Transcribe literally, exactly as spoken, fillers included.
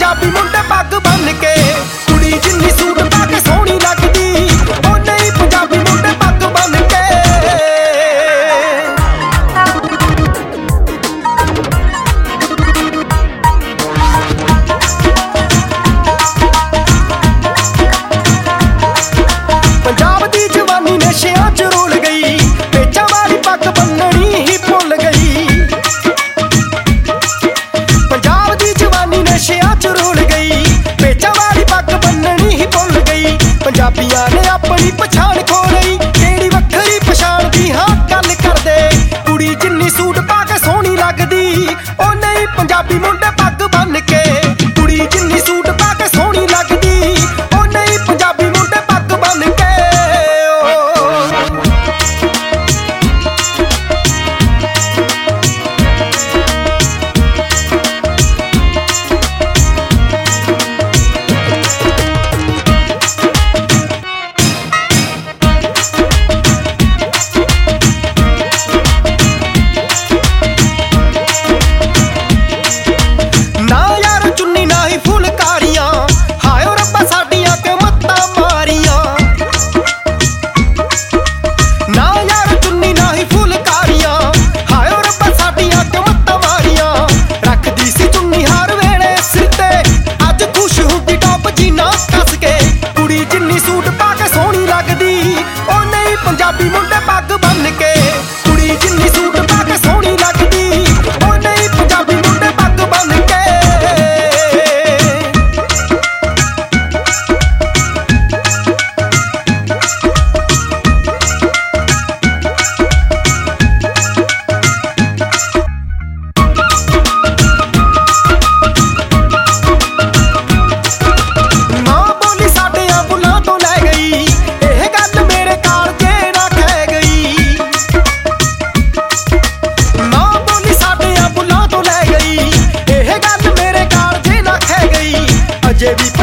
पंजाबी मुंडे पग बन के कुड़ी जिन्नी सूट पा के सोहनी लगदी ओ नहीं पंजाबी मुंडे पग बन के। पंजाब दी जवानी नशियां च रोल गई पेचा वाली पग बन्ननी ही भुल गई। पंजाब दी जवानी नशियां च रोल गई पेचा वाली पग बन्ननी ही भुल गई। पंजाबियां ने अपनी पछाण खो लई केड़ी वखरी पछाण दी हां गल करदे कुड़ी जिन्नी सूट पा के सोहनी लगदी ओ नहीं पंजाबी मुंडे पग बन के कुड़ी जिन्नी सूट पा के सोहनी लगदी ओ नहीं पंजाबी मुंडे पग बन के। ना यार चुन्नी ना ही फुलकारियां हायो रब्बा साडियां के मत्तां मारियां। ना यार चुन्नी ना ही फुलकारियां हायो रब्बा साडियां के मत्तां मारियां। रखदी सी चुन्नी हर वेले सिर ते अज खुश हुंदी टॉप जीना कस के कुड़ी जिन्नी सूट पा के सोहनी लगदी ओ नहीं पंजाबी मुंडे पग बन के कुड़ी जिन्नी सूट पा के सोहनी लगदी ओ नहीं पंजाबी मुंडे पग बन के। मां बोली साडियां बुलां तो लै गई एह गल मेरे कालजे ना खै गई। मां बोली साडियां बुलां तो लै गई एह गल मेरे कालजे ना खै गई। अजे भी